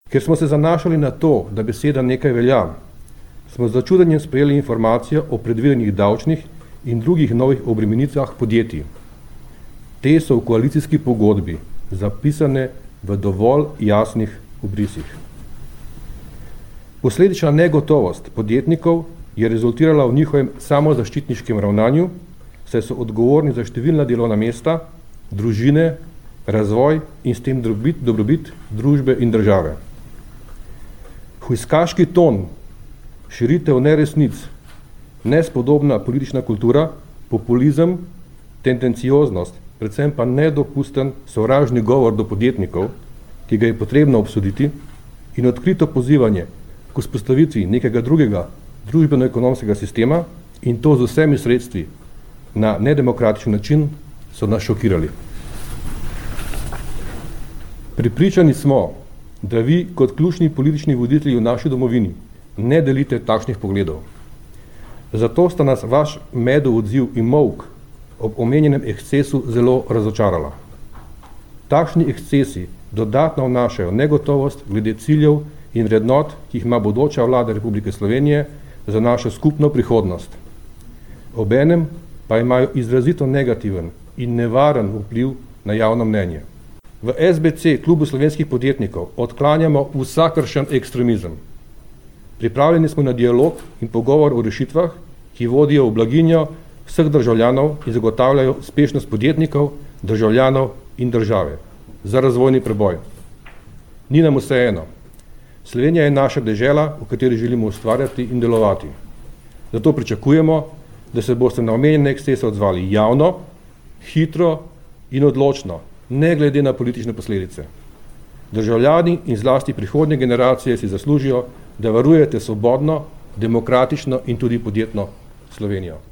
Ker smo se zanašali na to, da beseda nekaj velja, smo z začudenjem sprejeli informacijo o predvidenih davčnih in drugih novih obremenitvah podjetij. Te so v koalicijski pogodbi zapisane v dovolj jasnih obrisih. Posledična negotovost podjetnikov je rezultirala v njihovem samozaščitniškem ravnanju, saj so odgovorni za številna delovna mesta, družine, razvoj in s tem dobrobit družbe in države. Hujskaški ton, širitev neresnic, nespodobna politična kultura, populizem, tendencioznost, predvsem pa nedopusten sovražni govor do podjetnikov, ki ga je potrebno obsoditi, in odkrito pozivanje k vzpostavitvi nekega drugega družbeno-ekonomskega sistema in to z vsemi sredstvi na nedemokratičen način so nas šokirali. Pripričani smo, da vi kot ključni politični voditelji v naši domovini ne delite takšnih pogledov. Zato sta nas vaš medov odziv in molk ob omenjenem ekscesu zelo razočarala. Takšni ekscesi dodatno vnašajo negotovost glede ciljev in vrednot, ki jih ima bodoča vlada Republike Slovenije za našo skupno prihodnost. Obenem pa imajo izrazito negativen in nevaren vpliv na javno mnenje. V SBC, klubu slovenskih podjetnikov, odklanjamo vsakršen ekstremizem. Pripravljeni smo na dialog in pogovor o rešitvah, ki vodijo v blaginjo vseh državljanov in zagotavljajo uspešnost podjetnikov, državljanov in države za razvojni preboj. Ni nam vseeno. Slovenija je naša dežela, v kateri želimo ustvarjati in delovati. Zato pričakujemo, da se boste na omenjene ekscese odzvali javno, hitro in odločno, ne glede na politične posledice. Državljani in zlasti prihodnje generacije si zaslužijo, da varujete svobodno, demokratično in tudi podjetno Slovenijo.